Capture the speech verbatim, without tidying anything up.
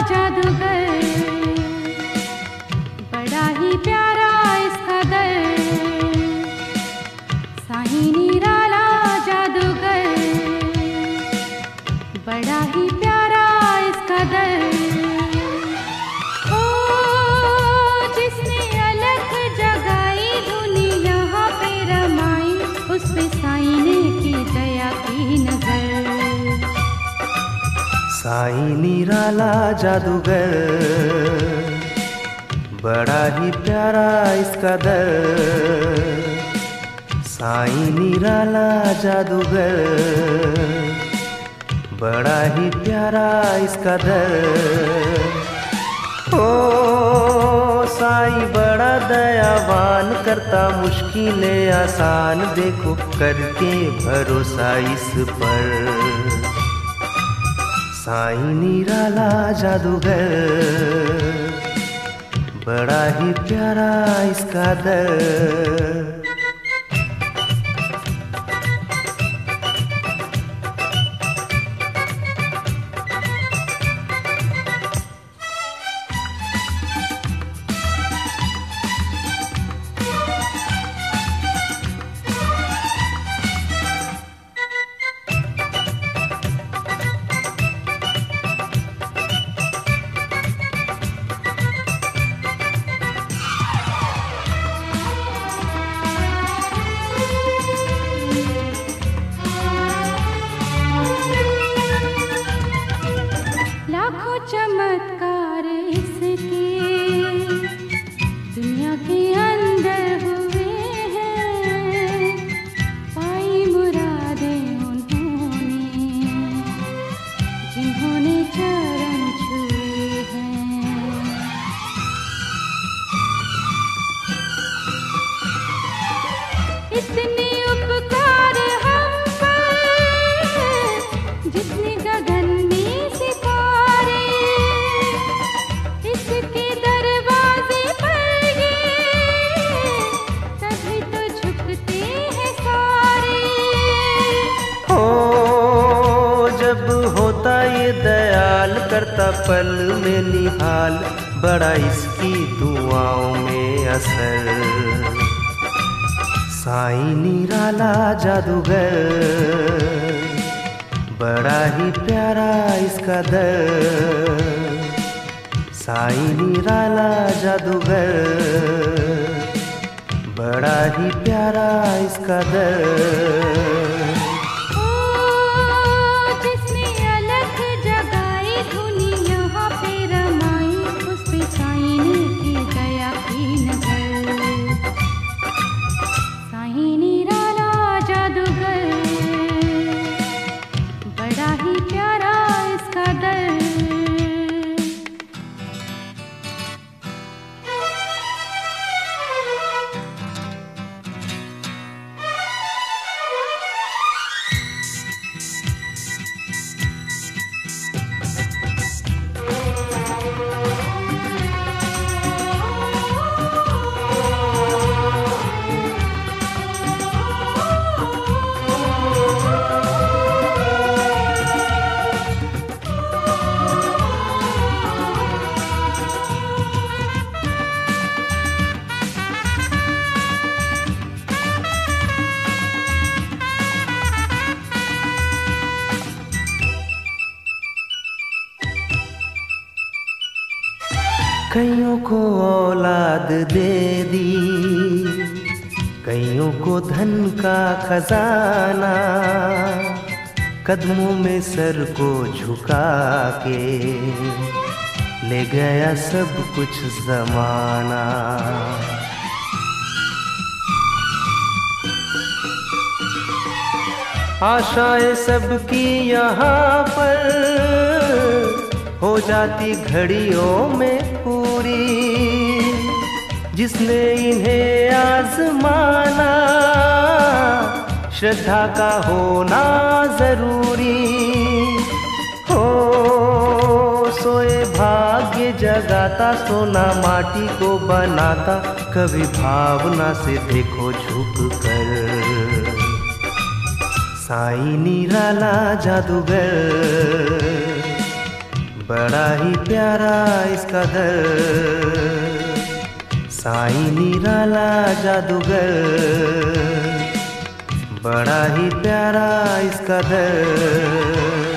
जादूगर, बड़ा ही प्यारा इसका दर। साईं निराला जादूगर, बड़ा ही प्यारा इसका दर। ओ जिसने अलग जगाई दुनिया यहाँ पे रमाई, उस पे साईं ने की दया की नजर। साईं निराला जादूगर, बड़ा ही प्यारा इसका दर। साईं निराला जादूगर, बड़ा ही प्यारा इसका दर। ओ साईं बड़ा दयावान, करता मुश्किलें आसान, देखो करके भरोसा इस पर। साईं निराला जादूगर, बड़ा ही प्यारा इसका दर। लाखों चमत्कार इसके दुनिया के अंदर हुए हैं, पाई मुरादें उन्होंने जिन्होंने चरण छुए हैं। इतने उपकार हम पर जिसने गगन में सितारे, इसके दरवाजे पर ये तभी तो झुकते हैं सारे। हो जब होता ये दयाल, करता पल में निहाल, बड़ा इसकी दुआओं में असर। साईं निराला जादूगर, बड़ा ही प्यारा इसका दर। साईं निराला जादूगर, बड़ा ही प्यारा इसका दर। जिसने अलग जगाई दुनिया यहाँ पे रमाई, उस पे साईं ने की दया की नजर। साईं निराला जादूगर, बड़ा ही प्यारा इसका दर। कईयों को औलाद दे दी, कईयों को धन का खजाना, कदमों में सर को झुका के ले गया सब कुछ जमाना। आशाएं सबकी यहाँ पर हो जाती घड़ियों में पूरी, जिसने इन्हें आजमाना श्रद्धा का होना जरूरी। हो सोए भाग्य जगाता, सोना माटी को बनाता, कभी भावना से देखो झुक कर। साईं निराला जादूगर, बड़ा ही प्यारा इसका दर, साईं निराला जादूगर, बड़ा ही प्यारा इसका दर।